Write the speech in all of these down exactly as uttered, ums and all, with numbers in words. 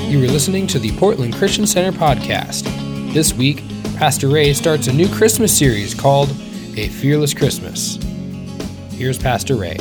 You are listening to the Portland Christian Center podcast. This week, Pastor Ray starts a new Christmas series called A Fearless Christmas. Here's Pastor Ray.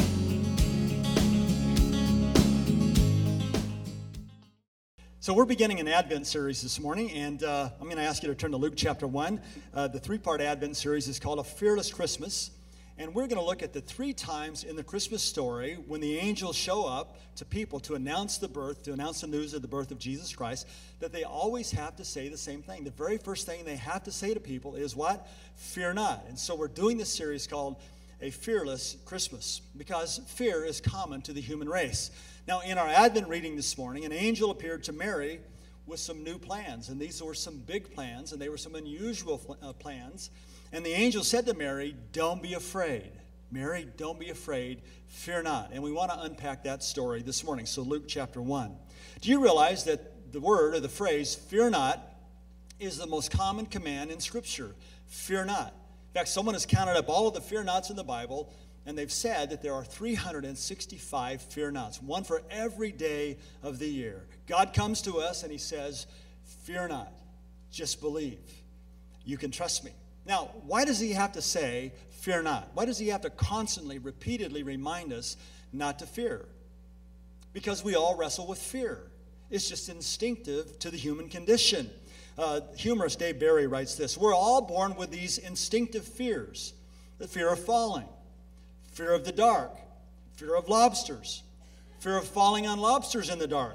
So we're beginning an Advent series this morning, and uh, I'm going to ask you to turn to Luke chapter one. Uh, the three-part Advent series is called A Fearless Christmas, and we're going to look at the three times in the Christmas story when the angels show up to people to announce the birth, to announce the news of the birth of Jesus Christ, that they always have to say the same thing. The very first thing they have to say to people is what? Fear not. And so we're doing this series called A Fearless Christmas, because fear is common to the human race. Now, in our Advent reading this morning, an angel appeared to Mary with some new plans, and these were some big plans, and they were some unusual uh, plans. And the angel said to Mary, "Don't be afraid. Mary, don't be afraid. Fear not." And we want to unpack that story this morning. So Luke chapter one. Do you realize that the word or the phrase, fear not, is the most common command in Scripture? Fear not. In fact, someone has counted up all of the fear nots in the Bible, and they've said that there are three hundred sixty-five fear nots, one for every day of the year. God comes to us and he says, "Fear not, just believe. You can trust me." Now, why does he have to say, "Fear not"? Why does he have to constantly, repeatedly remind us not to fear? Because we all wrestle with fear. It's just instinctive to the human condition. Uh, humorist Dave Barry writes this: "We're all born with these instinctive fears. The fear of falling, fear of the dark, fear of lobsters, fear of falling on lobsters in the dark,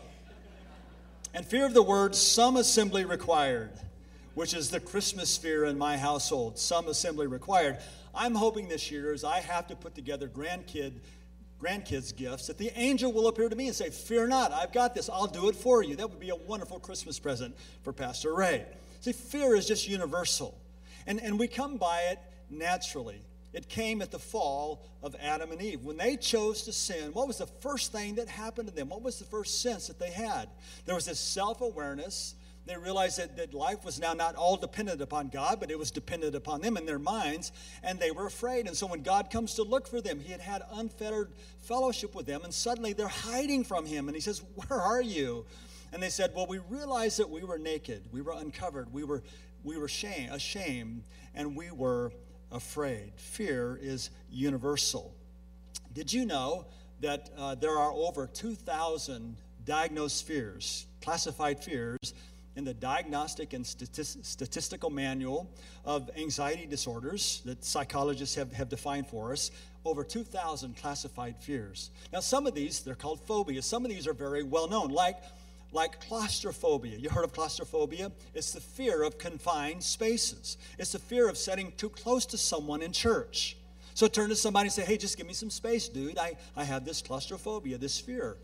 and fear of the word 'some assembly required,' which is the Christmas fear in my household. Some assembly required." I'm hoping this year, as I have to put together grandkid, grandkids' gifts, that the angel will appear to me and say, "Fear not, I've got this, I'll do it for you." That would be a wonderful Christmas present for Pastor Ray. See, fear is just universal, and, and we come by it naturally. It came at the fall of Adam and Eve. When they chose to sin, what was the first thing that happened to them? What was the first sense that they had? There was this self-awareness. They realized that, that life was now not all dependent upon God, but it was dependent upon them in their minds, and they were afraid. And so when God comes to look for them, he had had unfettered fellowship with them, and suddenly they're hiding from him. And he says, "Where are you?" And they said, "Well, we realized that we were naked. We were uncovered. We were, we were shame, ashamed, and we were afraid." Fear is universal. Did you know that uh, there are over two thousand diagnosed fears, classified fears, in the Diagnostic and Statist- Statistical Manual of Anxiety Disorders that psychologists have, have defined for us? Over two thousand classified fears. Now, some of these, they're called phobias. Some of these are very well known, like, like claustrophobia. You heard of claustrophobia? It's the fear of confined spaces. It's the fear of sitting too close to someone in church. So turn to somebody and say, "Hey, just give me some space, dude. I, I have this claustrophobia, this fear."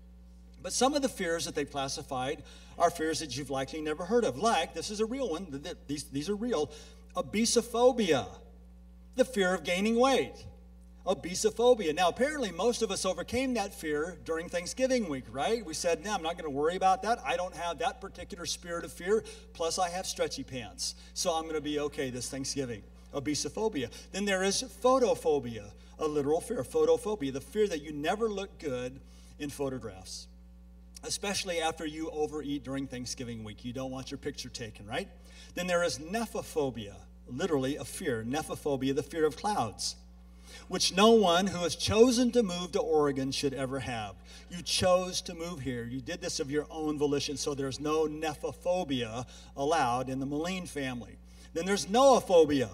But some of the fears that they've classified are fears that you've likely never heard of. Like, this is a real one. These, these are real. Obesophobia, the fear of gaining weight. Obesophobia. Now, apparently, most of us overcame that fear during Thanksgiving week, right? We said, "No, I'm not going to worry about that. I don't have that particular spirit of fear. Plus, I have stretchy pants. So I'm going to be okay this Thanksgiving." Obesophobia. Then there is photophobia, a literal fear. Photophobia, the fear that you never look good in photographs, especially after you overeat during Thanksgiving week. You don't want your picture taken, right? Then there is nephophobia, literally a fear. Nephophobia, the fear of clouds, which no one who has chosen to move to Oregon should ever have. You chose to move here. You did this of your own volition, so there's no nephophobia allowed in the Moline family. Then there's noophobia,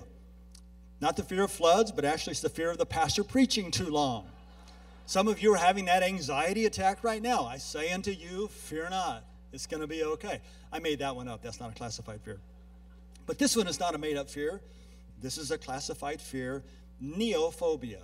not the fear of floods, but actually it's the fear of the pastor preaching too long. Some of you are having that anxiety attack right now. I say unto you, fear not. It's going to be okay. I made that one up. That's not a classified fear. But this one is not a made-up fear. This is a classified fear. Neophobia.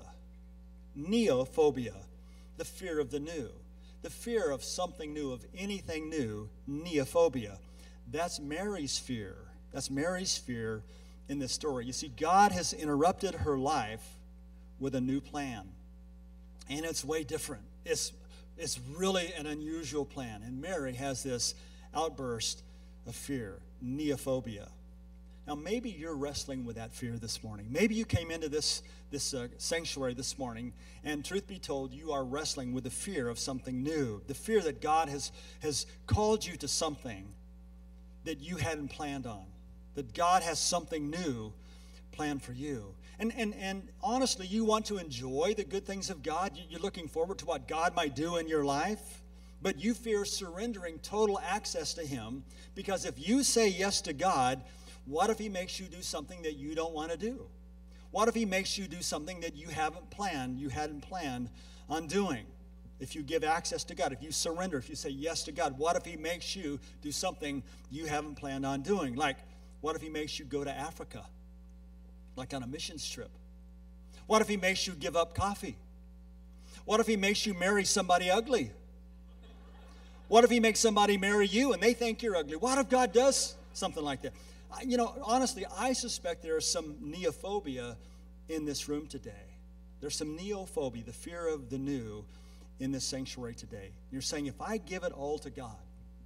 Neophobia. The fear of the new. The fear of something new, of anything new. Neophobia. That's Mary's fear. That's Mary's fear in this story. You see, God has interrupted her life with a new plan. And it's way different. It's, it's really an unusual plan. And Mary has this outburst of fear, neophobia. Now, maybe you're wrestling with that fear this morning. Maybe you came into this, this uh, sanctuary this morning, and truth be told, you are wrestling with the fear of something new, the fear that God has, has called you to something that you hadn't planned on, that God has something new planned for you. And, and, and honestly, you want to enjoy the good things of God. You're looking forward to what God might do in your life, but you fear surrendering total access to Him, because if you say yes to God, what if He makes you do something that you don't want to do? What if He makes you do something that you haven't planned, you hadn't planned on doing? If you give access to God, if you surrender, if you say yes to God, what if He makes you do something you haven't planned on doing? Like, what if He makes you go to Africa, like on a missions trip? What if He makes you give up coffee? What if He makes you marry somebody ugly? What if He makes somebody marry you and they think you're ugly? What if God does something like that? You know, honestly, I suspect there is some neophobia in this room today. There's some neophobia, the fear of the new, in this sanctuary today. You're saying, if I give it all to God,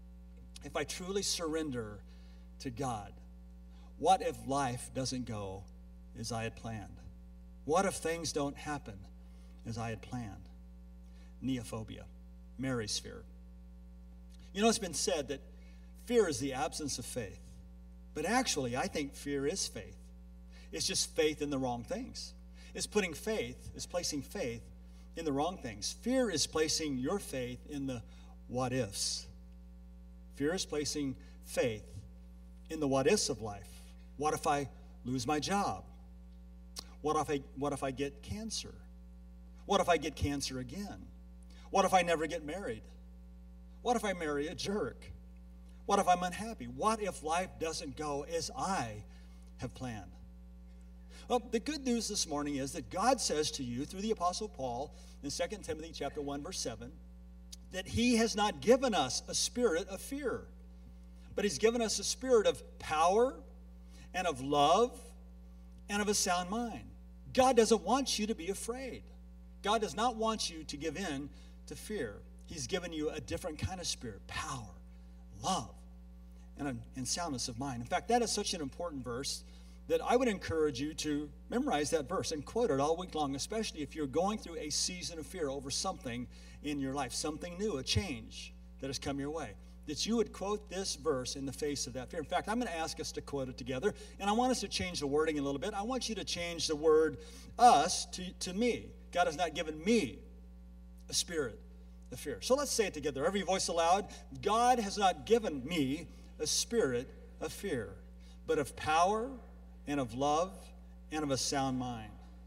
if I truly surrender to God, what if life doesn't go as I had planned? What if things don't happen as I had planned? Neophobia, Mary's fear. You know, it's been said that fear is the absence of faith. But actually, I think fear is faith. It's just faith in the wrong things. It's putting faith, it's placing faith in the wrong things. Fear is placing your faith in the what ifs. Fear is placing faith in the what ifs of life. What if I lose my job? What if I, what if I get cancer? What if I get cancer again? What if I never get married? What if I marry a jerk? What if I'm unhappy? What if life doesn't go as I have planned? Well, the good news this morning is that God says to you through the Apostle Paul in Second Timothy chapter one, verse seven, that He has not given us a spirit of fear, but He's given us a spirit of power and of love and of a sound mind. God doesn't want you to be afraid. God does not want you to give in to fear. He's given you a different kind of spirit, power, love, and, a, and soundness of mind. In fact, that is such an important verse that I would encourage you to memorize that verse and quote it all week long, especially if you're going through a season of fear over something in your life, something new, a change that has come your way, that you would quote this verse in the face of that fear. In fact, I'm going to ask us to quote it together, and I want us to change the wording a little bit. I want you to change the word us to, to me. God has not given me a spirit of fear. So let's say it together. Every voice aloud. God has not given me a spirit of fear, but of power and of love and of a sound mind.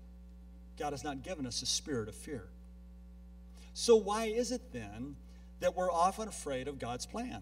God has not given us a spirit of fear. So why is it then that we're often afraid of God's plan?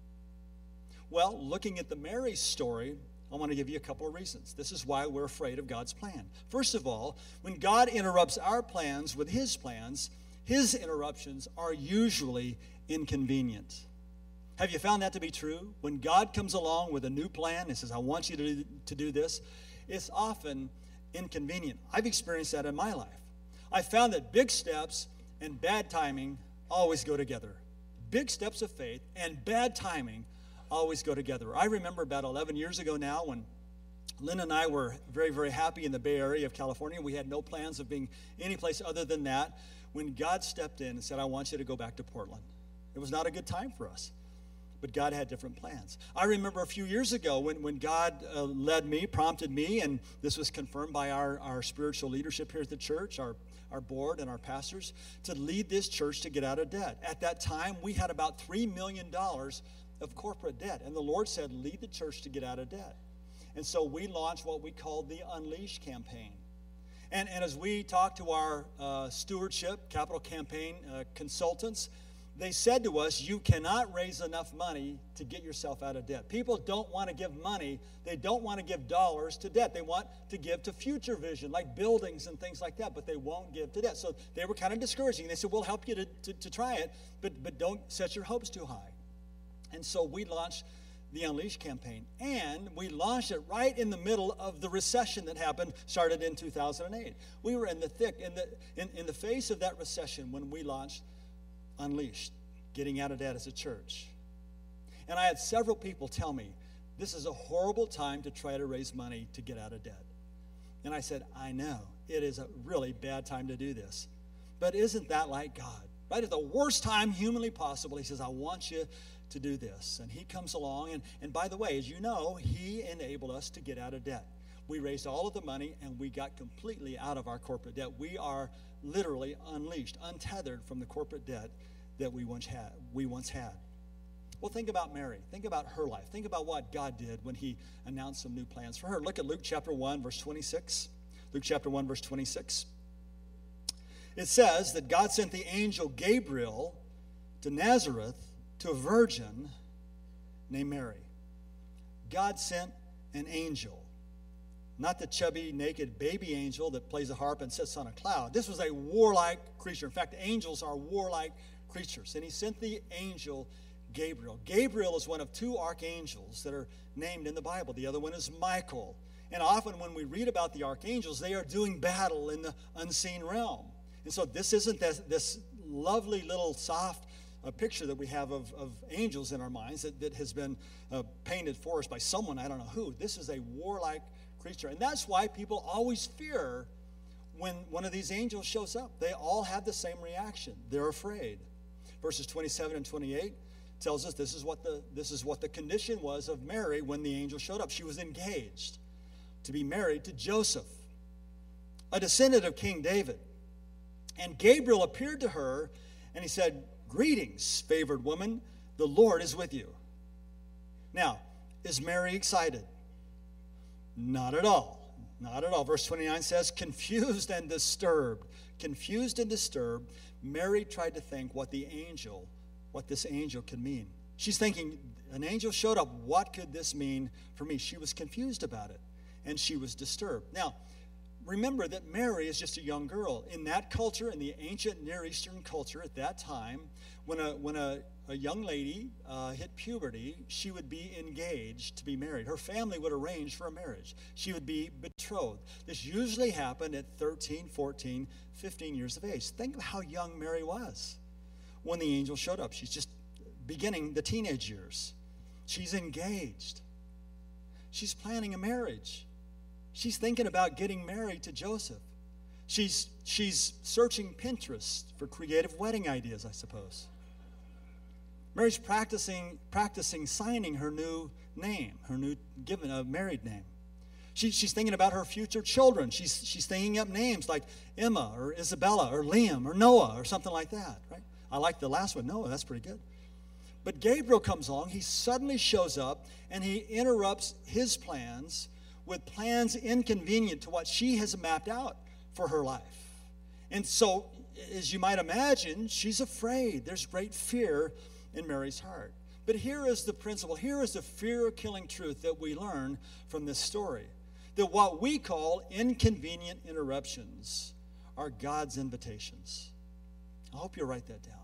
Well, looking at the Mary story, I want to give you a couple of reasons. This is why we're afraid of God's plan. First of all, when God interrupts our plans with His plans, His interruptions are usually inconvenient. Have you found that to be true? When God comes along with a new plan and says, I want you to do, to do this, it's often inconvenient. I've experienced that in my life. I found that big steps and bad timing always go together. Big steps of faith and bad timing always go together. I remember about eleven years ago now when Lynn and I were very, very happy in the Bay Area of California. We had no plans of being any place other than that, when God stepped in and said, I want you to go back to Portland. It was not a good time for us, but God had different plans. I remember a few years ago when, when God uh, led me, prompted me, and this was confirmed by our, our spiritual leadership here at the church, our, our board and our pastors, to lead this church to get out of debt. At that time, we had about three million dollars of corporate debt, and the Lord said, lead the church to get out of debt. And so we launched what we called the Unleash campaign. And, and as we talked to our uh, stewardship, capital campaign uh, consultants, they said to us, you cannot raise enough money to get yourself out of debt. People don't want to give money. They don't want to give dollars to debt. They want to give to future vision, like buildings and things like that, but they won't give to debt. So they were kind of discouraging. They said, we'll help you to, to, to try it, but, but don't set your hopes too high. And so we launched the Unleash campaign, and we launched it right in the middle of the recession that happened, started in two thousand eight. We were in the thick, in the in, in the face of that recession when we launched Unleashed, getting out of debt as a church. And I had several people tell me This is a horrible time to try to raise money to get out of debt. And I said, I know. It is a really bad time to do this. But isn't that like God? Right at the worst time humanly possible, he says, I want you to do this. And he comes along. And, and by the way, as you know, he enabled us to get out of debt. We raised all of the money, and we got completely out of our corporate debt. We are literally unleashed, untethered from the corporate debt that we once had. We once had. Well, think about Mary. Think about her life. Think about what God did when he announced some new plans for her. Look at Luke chapter one, verse twenty-six. Luke chapter one, verse twenty-six. It says that God sent the angel Gabriel to Nazareth to a virgin named Mary. God sent an angel. Not the chubby, naked baby angel that plays a harp and sits on a cloud. This was a warlike creature. In fact, angels are warlike creatures. And he sent the angel Gabriel. Gabriel is one of two archangels that are named in the Bible. The other one is Michael. And often when we read about the archangels, they are doing battle in the unseen realm. And so this isn't this, this lovely little soft uh, picture that we have of, of angels in our minds that, that has been uh, painted for us by someone, I don't know who. This is a warlike creature. And that's why people always fear when one of these angels shows up. They all have the same reaction. They're afraid. Verses twenty-seven and twenty-eight tells us this is what the this is what the condition was of Mary when the angel showed up. She was engaged to be married to Joseph, a descendant of King David. And Gabriel appeared to her, and he said, "Greetings, favored woman, the Lord is with you." Now, is Mary excited? Not at all. Not at all. Verse twenty-nine says, confused and disturbed. Confused and disturbed, Mary tried to think what the angel, what this angel could mean. She's thinking, an angel showed up. What could this mean for me? She was confused about it, and she was disturbed. Now, remember that Mary is just a young girl. In that culture, in the ancient Near Eastern culture at that time, when a when a, a young lady uh, hit puberty, she would be engaged to be married. Her family would arrange for a marriage. She would be betrothed. This usually happened at thirteen, fourteen, fifteen years of age. Think of how young Mary was when the angel showed up. She's just beginning the teenage years. She's engaged. She's planning a marriage. She's thinking about getting married to Joseph. She's, she's searching Pinterest for creative wedding ideas, I suppose. Mary's practicing, practicing signing her new name, her new given a married name. She, she's thinking about her future children. She's, she's thinking up names like Emma or Isabella or Liam or Noah or something like that, right? I like the last one, Noah. That's pretty good. But Gabriel comes along. He suddenly shows up, and he interrupts his plans with plans inconvenient to what she has mapped out for her life. And so, as you might imagine, she's afraid. There's great fear in Mary's heart. But here is the principle. Here is the fear-killing truth that we learn from this story. That what we call inconvenient interruptions are God's invitations. I hope you'll write that down.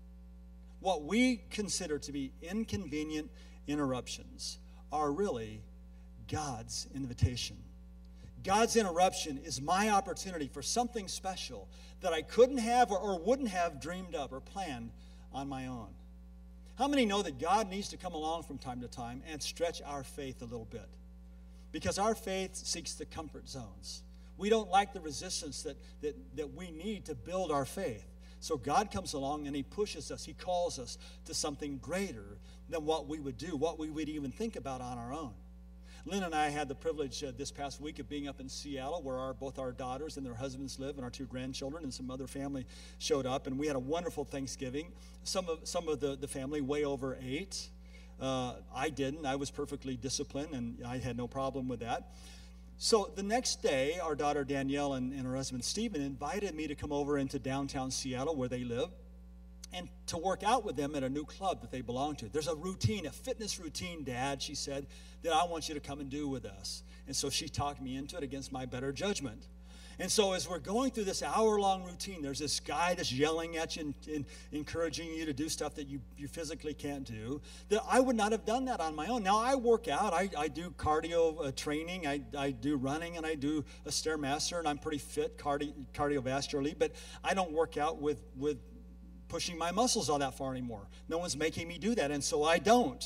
What we consider to be inconvenient interruptions are really God's invitation. God's interruption is my opportunity for something special that I couldn't have or, or wouldn't have dreamed up or planned on my own. How many know that God needs to come along from time to time and stretch our faith a little bit? Because our faith seeks the comfort zones. We don't like the resistance that, that, that we need to build our faith. So God comes along and he pushes us. He calls us to something greater than what we would do, what we would even think about on our own. Lynn and I had the privilege uh, this past week of being up in Seattle, where our, both our daughters and their husbands live, and our two grandchildren and some other family showed up, and we had a wonderful Thanksgiving. Some of some of the, the family way over ate. Uh, I didn't. I was perfectly disciplined, and I had no problem with that. So the next day, our daughter Danielle and, and her husband Stephen invited me to come over into downtown Seattle, where they live, and to work out with them at a new club that they belong to. There's a routine, a fitness routine, Dad, she said, that I want you to come and do with us. And so she talked me into it against my better judgment. And so as we're going through this hour-long routine, there's this guy that's yelling at you and, and encouraging you to do stuff that you, you physically can't do, that I would not have done that on my own. Now, I work out. I, I do cardio uh, training. I, I do running, and I do a Stairmaster, and I'm pretty fit cardi- cardiovascularly, but I don't work out with, with pushing my muscles all that far anymore. No one's making me do that, and so I don't.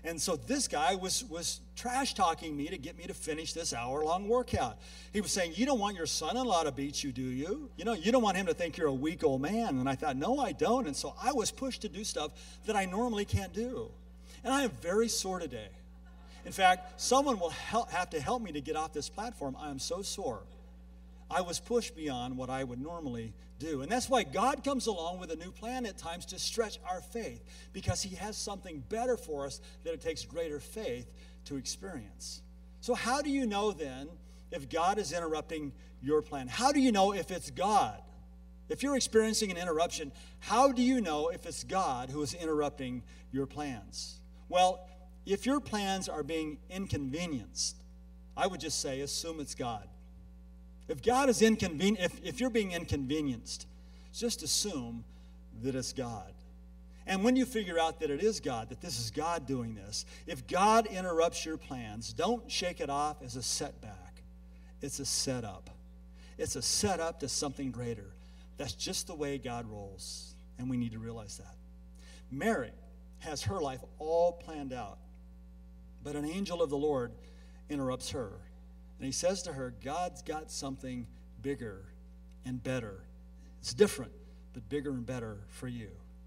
And so this guy was, was trash-talking me to get me to finish this hour-long workout. He was saying, you don't want your son-in-law to beat you, do you? You know, you don't want him to think you're a weak old man. And I thought, no, I don't. And so I was pushed to do stuff that I normally can't do. And I am very sore today. In fact, someone will help, have to help me to get off this platform. I am so sore. I was pushed beyond what I would normally do. And that's why God comes along with a new plan at times to stretch our faith, because he has something better for us that it takes greater faith to experience. So how do you know then if God is interrupting your plan? How do you know if it's God? If you're experiencing an interruption, how do you know if it's God who is interrupting your plans? Well, if your plans are being inconvenienced, I would just say assume it's God. If God is inconven- if, if you're being inconvenienced, just assume that it's God. And when you figure out that it is God, that this is God doing this, if God interrupts your plans, don't shake it off as a setback. It's a setup. It's a setup to something greater. That's just the way God rolls, and we need to realize that. Mary has her life all planned out, but an angel of the Lord interrupts her. And he says to her, God's got something bigger and better. It's different, but bigger and better for you.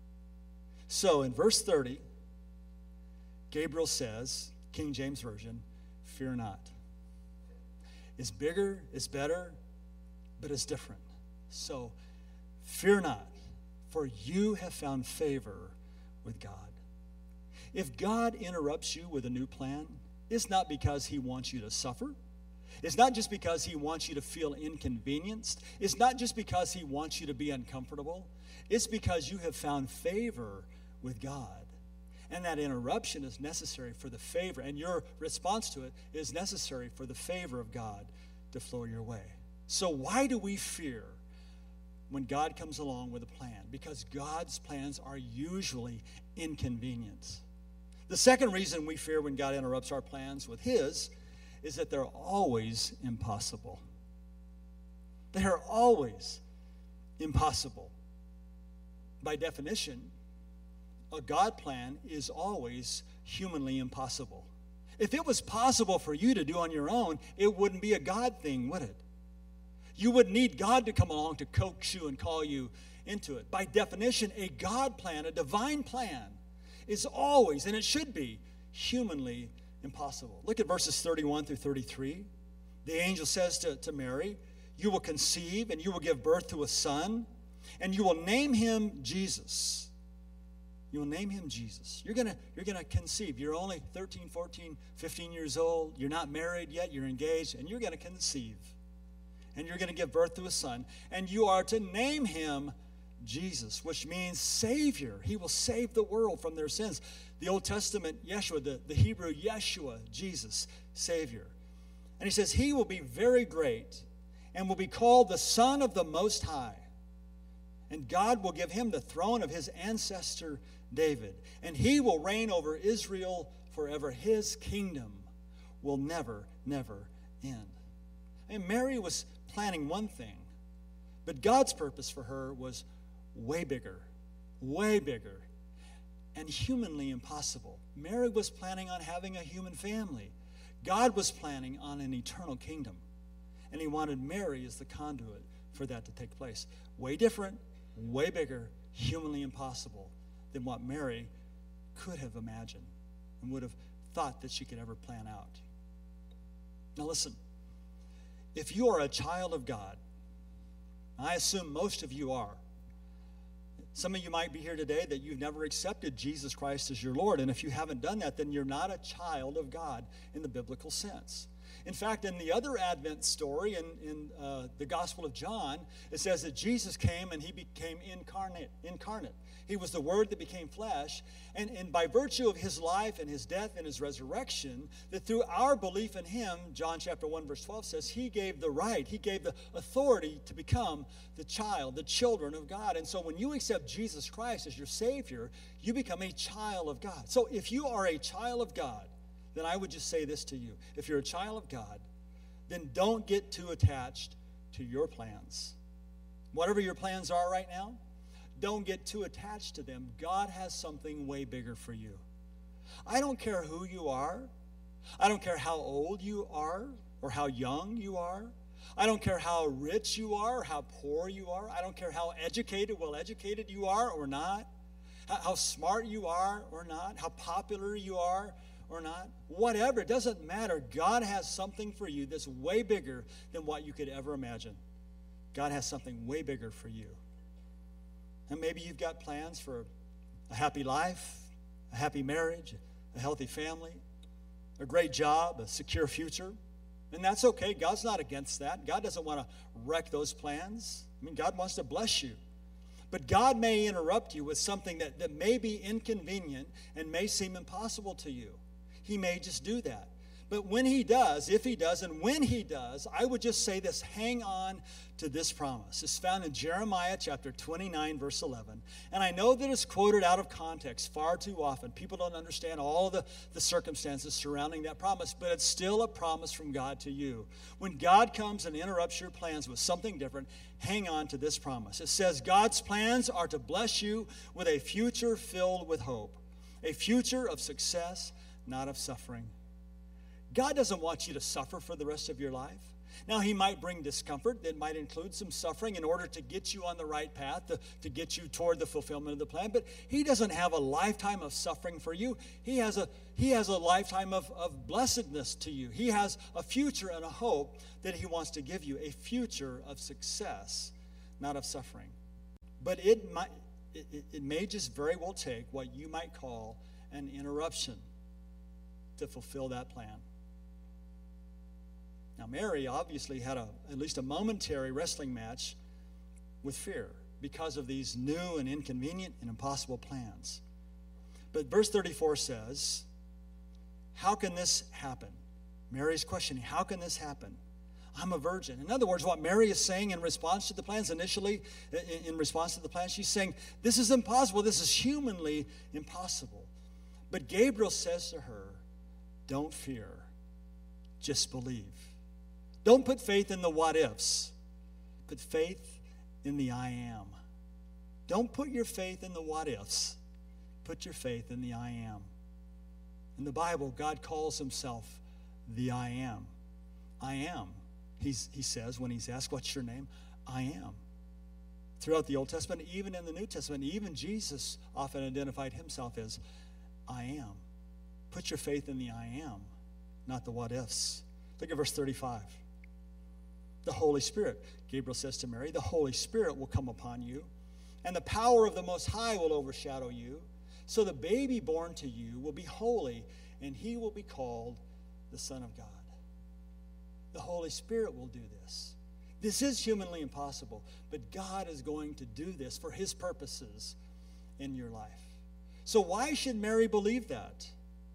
So in verse thirty, Gabriel says, King James Version, fear not. It's bigger, it's better, but it's different. So fear not, for you have found favor with God. If God interrupts you with a new plan, it's not because he wants you to suffer. It's not just because he wants you to feel inconvenienced. It's not just because he wants you to be uncomfortable. It's because you have found favor with God. And that interruption is necessary for the favor, and your response to it is necessary for the favor of God to flow your way. So why do we fear when God comes along with a plan? Because God's plans are usually inconvenient. The second reason we fear when God interrupts our plans with his is that they're always impossible. They are always impossible. By definition, a God plan is always humanly impossible. If it was possible for you to do on your own, it wouldn't be a God thing, would it? You would need God to come along to coax you and call you into it. By definition, a God plan, a divine plan, is always, and it should be, humanly impossible. Look at verses thirty-one through thirty-three. The angel says to, to Mary, you will conceive and you will give birth to a son, and you will name him Jesus. You will name him Jesus. You're going to you're going to conceive. You're only thirteen, fourteen, fifteen years old. You're not married yet. You're engaged, and you're going to conceive. And you're going to give birth to a son, and you are to name him Jesus, which means Savior. He will save the world from their sins. The Old Testament, Yeshua, the, the Hebrew Yeshua, Jesus, Savior. And he says, he will be very great and will be called the Son of the Most High. And God will give him the throne of his ancestor David. And he will reign over Israel forever. His kingdom will never, never end. And Mary was planning one thing, but God's purpose for her was way bigger, way bigger, and humanly impossible. Mary was planning on having a human family. God was planning on an eternal kingdom, and he wanted Mary as the conduit for that to take place. Way different, way bigger, humanly impossible than what Mary could have imagined and would have thought that she could ever plan out. Now listen, if you are a child of God, I assume most of you are. Some of you might be here today that you've never accepted Jesus Christ as your Lord. And if you haven't done that, then you're not a child of God in the biblical sense. In fact, in the other Advent story, in, in uh, the Gospel of John, it says that Jesus came and he became incarnate. incarnate. He was the Word that became flesh. And, and by virtue of his life and his death and his resurrection, that through our belief in him, John chapter one, verse twelve says, he gave the right, he gave the authority to become the child, the children of God. And so when you accept Jesus Christ as your Savior, you become a child of God. So if you are a child of God, then I would just say this to you. If you're a child of God, then don't get too attached to your plans. Whatever your plans are right now, don't get too attached to them. God has something way bigger for you. I don't care who you are. I don't care how old you are or how young you are. I don't care how rich you are or how poor you are. I don't care how educated, well-educated you are or not. How, how smart you are or not. How popular you are or not. Whatever, it doesn't matter. God has something for you that's way bigger than what you could ever imagine. God has something way bigger for you. And maybe you've got plans for a happy life, a happy marriage, a healthy family, a great job, a secure future. And that's okay. God's not against that. God doesn't want to wreck those plans. I mean, God wants to bless you. But God may interrupt you with something that, that may be inconvenient and may seem impossible to you. He may just do that. But when he does, if he does, and when he does, I would just say this, hang on to this promise. It's found in Jeremiah chapter twenty-nine, verse eleven. And I know that it's quoted out of context far too often. People don't understand all the, the circumstances surrounding that promise, but it's still a promise from God to you. When God comes and interrupts your plans with something different, hang on to this promise. It says, God's plans are to bless you with a future filled with hope, a future of success, not of suffering. God doesn't want you to suffer for the rest of your life. Now, he might bring discomfort that might include some suffering in order to get you on the right path, to, to get you toward the fulfillment of the plan. But he doesn't have a lifetime of suffering for you. He has a, he has a lifetime of, of blessedness to you. He has a future and a hope that he wants to give you, a future of success, not of suffering. But it might, it, it may just very well take what you might call an interruption to fulfill that plan. Now, Mary obviously had a, at least a momentary wrestling match with fear because of these new and inconvenient and impossible plans. But verse thirty-four says, how can this happen? Mary's questioning, how can this happen? I'm a virgin. In other words, what Mary is saying in response to the plans, initially, in response to the plans, she's saying, this is impossible. This is humanly impossible. But Gabriel says to her, don't fear, just believe. Don't put faith in the what-ifs. Put faith in the I am. Don't put your faith in the what-ifs. Put your faith in the I am. In the Bible, God calls himself the I am. I am. He's, he says when he's asked, what's your name? I am. Throughout the Old Testament, even in the New Testament, even Jesus often identified himself as I am. Put your faith in the I am, not the what-ifs. Look at verse thirty-five. The Holy Spirit, Gabriel says to Mary, the Holy Spirit will come upon you, and the power of the Most High will overshadow you. So the baby born to you will be holy, and he will be called the Son of God. The Holy Spirit will do this. This is humanly impossible, but God is going to do this for his purposes in your life. So why should Mary believe that?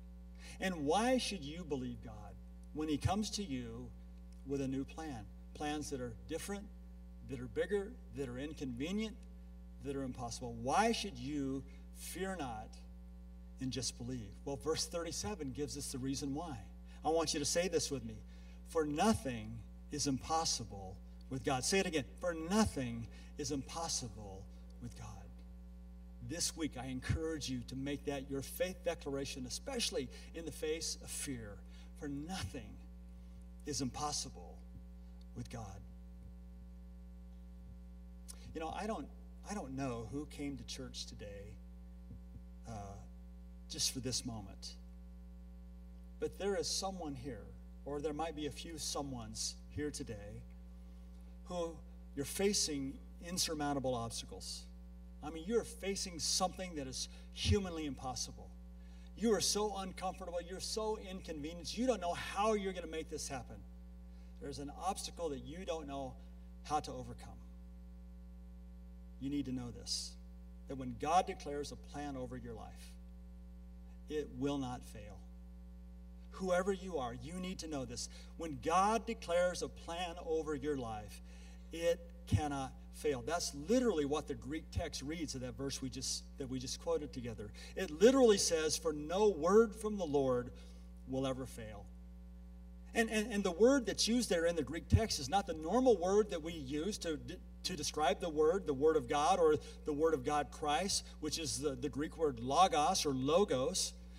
And why should you believe God when he comes to you with a new plan? Plans that are different, that are bigger, that are inconvenient, that are impossible. Why should you fear not and just believe? Well, verse thirty-seven gives us the reason why. I want you to say this with me. For nothing is impossible with God. Say it again. For nothing is impossible with God. This week, I encourage you to make that your faith declaration, especially in the face of fear. For nothing is impossible with God. You know, I don't, I don't know who came to church today uh, just for this moment. But there is someone here, or there might be a few someones here today, who you're facing insurmountable obstacles. I mean, you're facing something that is humanly impossible. You are so uncomfortable. You're so inconvenienced. You don't know how you're going to make this happen. There's an obstacle that you don't know how to overcome. You need to know this, that when God declares a plan over your life, it will not fail. Whoever you are, you need to know this. When God declares a plan over your life, it cannot fail. That's literally what the Greek text reads of that verse we just that we just quoted together. It literally says, for no word from the Lord will ever fail. And, and, and the word that's used there in the Greek text is not the normal word that we use to, to describe the word, the word of God, or the word of God Christ, which is the, the Greek word logos or logos.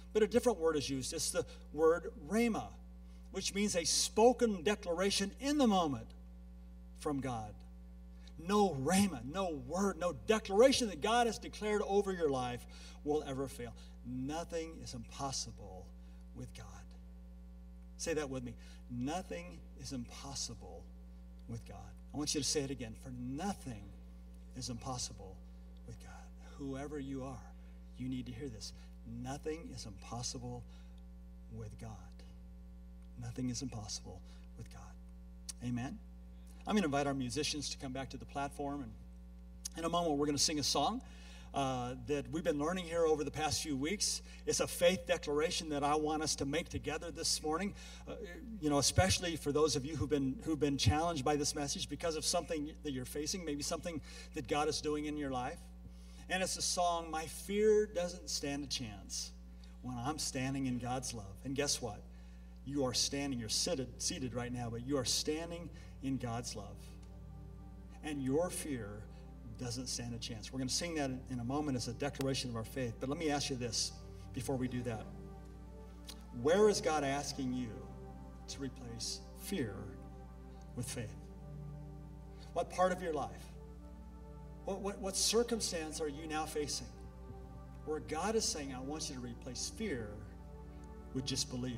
But a different word is used. It's the word rhema, which means a spoken declaration in the moment from God. No rhema, no word, no declaration that God has declared over your life will ever fail. Nothing is impossible with God. Say that with me. Nothing is impossible with God. I want you to say it again. For nothing is impossible with God. Whoever you are, you need to hear this. Nothing is impossible with God. Nothing is impossible with God. Amen? I'm going to invite our musicians to come back to the platform. And in a moment, we're going to sing a song uh, that we've been learning here over the past few weeks. It's a faith declaration that I want us to make together this morning, uh, you know, especially for those of you who've been, who've been challenged by this message because of something that you're facing, maybe something that God is doing in your life. And it's a song, My Fear Doesn't Stand a Chance When I'm Standing in God's Love. And guess what? You are standing, you're seated, seated right now, but you are standing in God's love. And your fear doesn't stand a chance. We're going to sing that in a moment as a declaration of our faith. But let me ask you this before we do that. Where is God asking you to replace fear with faith? What part of your life? What, what, what circumstance are you now facing where God is saying, I want you to replace fear with just believe?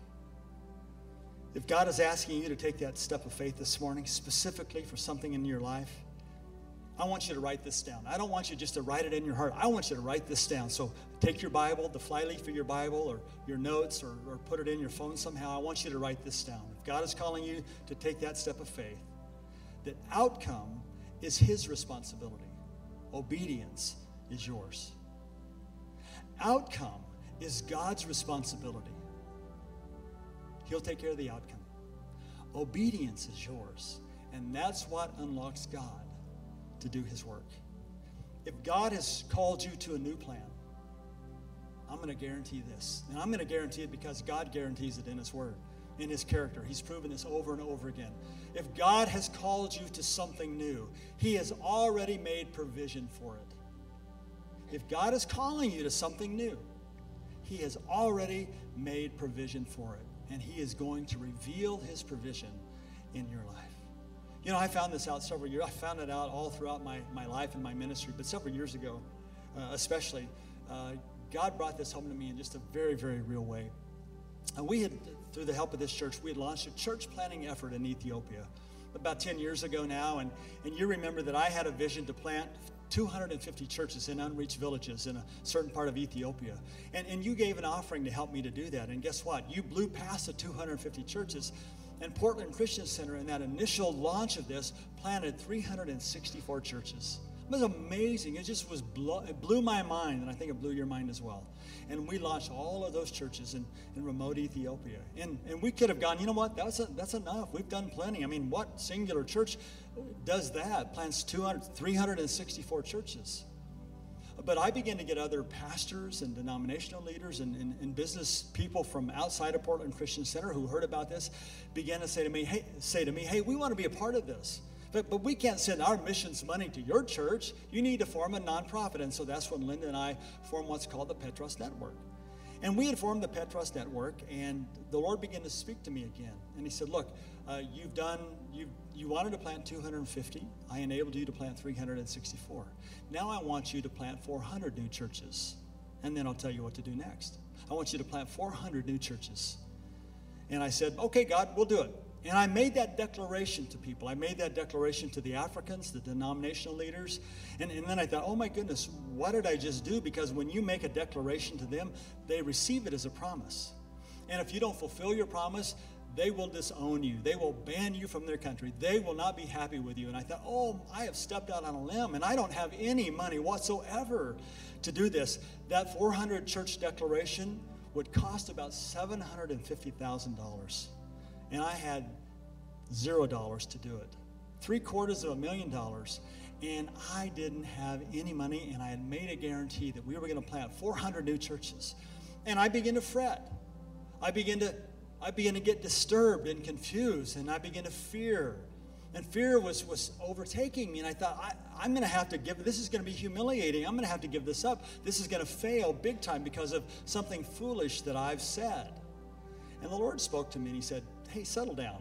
If God is asking you to take that step of faith this morning, specifically for something in your life, I want you to write this down. I don't want you just to write it in your heart. I want you to write this down. So take your Bible, the flyleaf of your Bible, or your notes, or, or put it in your phone somehow. I want you to write this down. If God is calling you to take that step of faith, the outcome is His responsibility. Obedience is yours. Outcome is God's responsibility. He'll take care of the outcome. Obedience is yours. And that's what unlocks God to do His work. If God has called you to a new plan, I'm going to guarantee this. And I'm going to guarantee it because God guarantees it in His Word, in His character. He's proven this over and over again. If God has called you to something new, He has already made provision for it. If God is calling you to something new, He has already made provision for it. And He is going to reveal His provision in your life. You know, I found this out several years. I found it out all throughout my, my life and my ministry. But several years ago, uh, especially, uh, God brought this home to me in just a very, very real way. And we had, through the help of this church, we had launched a church planting effort in Ethiopia about ten years ago now. And, and you remember that I had a vision to plant two hundred fifty churches in unreached villages in a certain part of Ethiopia. And, and you gave an offering to help me to do that. And guess what? You blew past the two hundred fifty churches. And Portland Christian Center, in that initial launch of this, planted three hundred sixty-four churches. It was amazing. It just was blow, it blew my mind, and I think it blew your mind as well. And we launched all of those churches in, in remote Ethiopia. And, and we could have gone, you know what, that's, a, that's enough. We've done plenty. I mean, what singular church does that? Plants two hundred, three hundred sixty-four churches. But I began to get other pastors and denominational leaders and, and, and business people from outside of Portland Christian Center who heard about this, began to say to me, hey, say to me, hey, we want to be a part of this. But, but we can't send our missions money to your church. You need to form a nonprofit. And so that's when Linda and I formed what's called the Petros Network. And we had formed the Petros Network, and the Lord began to speak to me again. And He said, look, uh, you've done, you you wanted to plant two hundred fifty. I enabled you to plant three hundred sixty-four. Now I want you to plant four hundred new churches. And then I'll tell you what to do next. I want you to plant four hundred new churches. And I said, okay, God, we'll do it. And I made that declaration to people. I made that declaration to the Africans, the denominational leaders. And, and then I thought, oh my goodness, what did I just do? Because when you make a declaration to them, they receive it as a promise. And if you don't fulfill your promise, they will disown you. They will ban you from their country. They will not be happy with you. And I thought, oh, I have stepped out on a limb, and I don't have any money whatsoever to do this. That four hundred church declaration would cost about seven hundred fifty thousand dollars. And I had zero dollars to do it. Three quarters of a million dollars. And I didn't have any money, and I had made a guarantee that we were going to plant four hundred new churches. And I began to fret. I began to, I began to get disturbed and confused, and I began to fear. And fear was, was overtaking me, and I thought, I, I'm going to have to give, this is going to be humiliating. I'm going to have to give this up. This is going to fail big time because of something foolish that I've said. And the Lord spoke to me, and he said, hey, settle down.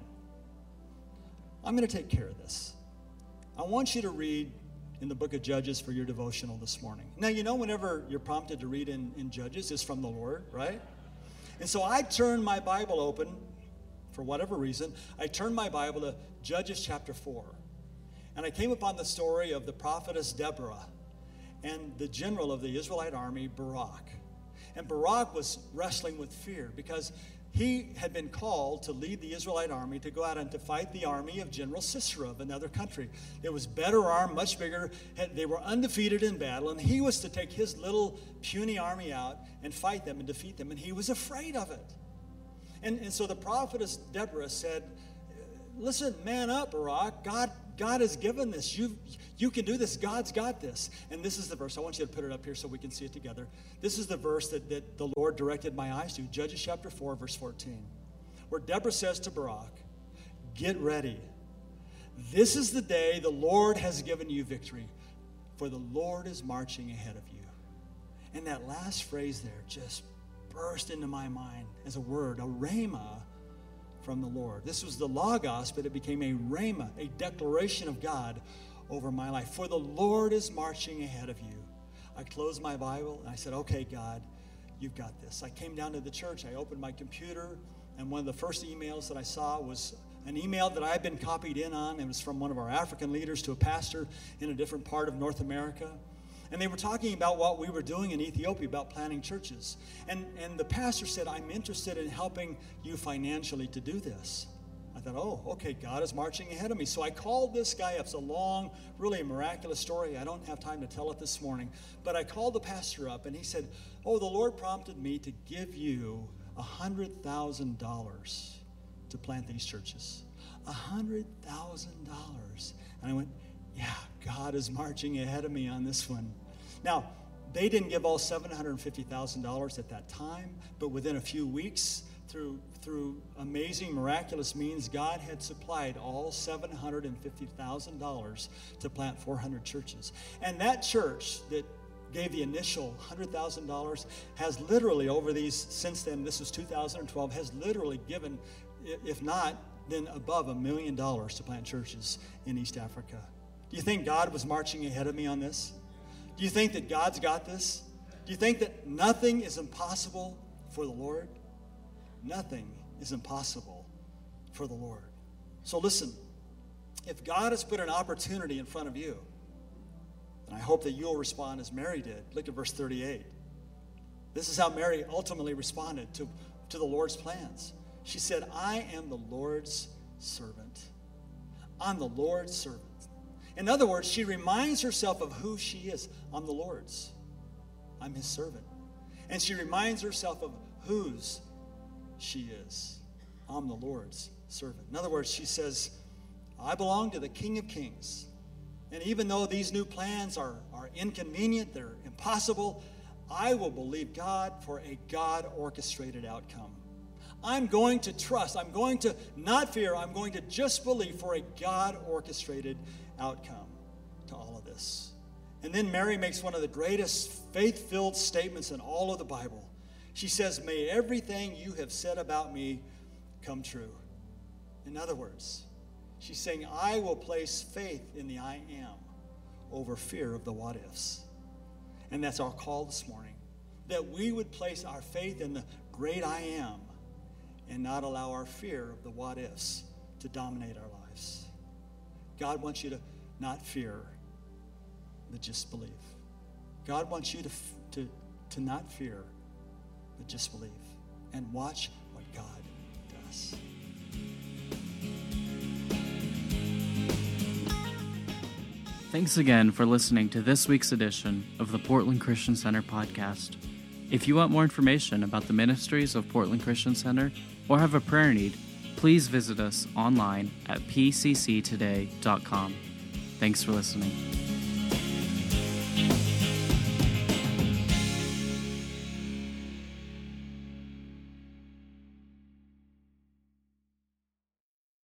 I'm going to take care of this. I want you to read in the book of Judges for your devotional this morning. Now, you know, whenever you're prompted to read in, in Judges, it's from the Lord, right? And so I turned my Bible open, for whatever reason. I turned my Bible to Judges chapter four. And I came upon the story of the prophetess Deborah and the general of the Israelite army, Barak. And Barak was wrestling with fear because he had been called to lead the Israelite army to go out and to fight the army of General Sisera of another country. It was better armed, much bigger. They were undefeated in battle, and he was to take his little puny army out and fight them and defeat them, and he was afraid of it. And, and so the prophetess Deborah said, listen, man up, Barak. God, God has given this. You, you can do this. God's got this. And this is the verse. I want you to put it up here so we can see it together. This is the verse that, that the Lord directed my eyes to. Judges chapter four, verse fourteen. Where Deborah says to Barak, get ready. This is the day the Lord has given you victory, for the Lord is marching ahead of you. And that last phrase there just burst into my mind as a word, a rhema from the Lord. This was the Logos, but it became a rhema, a declaration of God over my life. For the Lord is marching ahead of you. I closed my Bible and I said, okay, God, you've got this. I came down to the church. I opened my computer, and one of the first emails that I saw was an email that I had been copied in on. It was from one of our African leaders to a pastor in a different part of North America. And they were talking about what we were doing in Ethiopia, about planting churches. And, and the pastor said, I'm interested in helping you financially to do this. I thought, oh, okay, God is marching ahead of me. So I called this guy up. It's a long, really miraculous story. I don't have time to tell it this morning. But I called the pastor up, and he said, oh, the Lord prompted me to give you one hundred thousand dollars to plant these churches. one hundred thousand dollars. And I went, yeah, God is marching ahead of me on this one. Now, they didn't give all seven hundred fifty thousand dollars at that time, but within a few weeks, through, through amazing, miraculous means, God had supplied all seven hundred fifty thousand dollars to plant four hundred churches. And that church that gave the initial one hundred thousand dollars has literally, over these, since then, this was two thousand twelve, has literally given, if not, then above a million dollars to plant churches in East Africa. Do you think God was marching ahead of me on this? Do you think that God's got this? Do you think that nothing is impossible for the Lord? Nothing is impossible for the Lord. So listen, if God has put an opportunity in front of you, and I hope that you'll respond as Mary did. Look at verse thirty-eight. This is how Mary ultimately responded to, to the Lord's plans. She said, I am the Lord's servant. I'm the Lord's servant. In other words, she reminds herself of who she is. I'm the Lord's. I'm his servant. And she reminds herself of whose she is. I'm the Lord's servant. In other words, she says, I belong to the King of Kings. And even though these new plans are, are inconvenient, they're impossible, I will believe God for a God-orchestrated outcome. I'm going to trust. I'm going to not fear. I'm going to just believe for a God-orchestrated outcome to all of this. And then Mary makes one of the greatest faith-filled statements in all of the Bible. She says, may everything you have said about me come true. In other words, she's saying, I will place faith in the I am over fear of the what ifs. And that's our call this morning, that we would place our faith in the great I am and not allow our fear of the what ifs to dominate our lives. God wants you to not fear, but just believe. God wants you to, to, to not fear, but just believe. And watch what God does. Thanks again for listening to this week's edition of the Portland Christian Center podcast. If you want more information about the ministries of Portland Christian Center or have a prayer need, please visit us online at p c c today dot com. Thanks for listening.